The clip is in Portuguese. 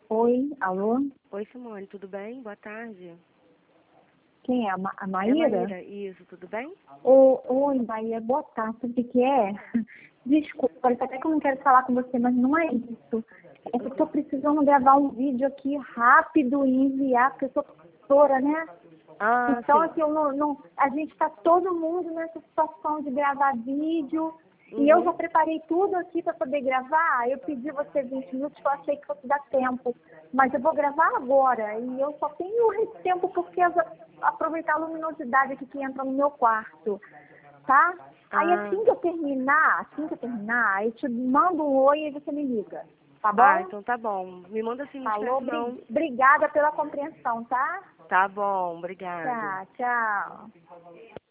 Oi, alô? Oi, Simone, tudo bem? Boa tarde. Quem é? A É Maíra? Maíra, isso, tudo bem? Oi, Maíra, boa tarde. Sabe o que é? Desculpa, parece até que eu não quero falar com você, mas não é isso. É que eu estou precisando gravar um vídeo aqui rápido e enviar, porque eu sou professora, né? Ah, Então, sim. assim, a gente está todo mundo nessa situação de gravar vídeo. E eu já Uhum. preparei tudo aqui para poder gravar. Eu pedi você 20 minutos, que eu achei que fosse dar tempo. Mas eu vou gravar agora. E eu só tenho esse tempo porque aproveitar a luminosidade aqui que entra no meu quarto. Tá? Aí Ah, assim que eu terminar, eu te mando um oi e você me liga. Tá bom? então tá bom. Me manda assim, não Falou? esquece não. Obrigada pela compreensão, tá? Tá bom, obrigada. Tchau, tchau.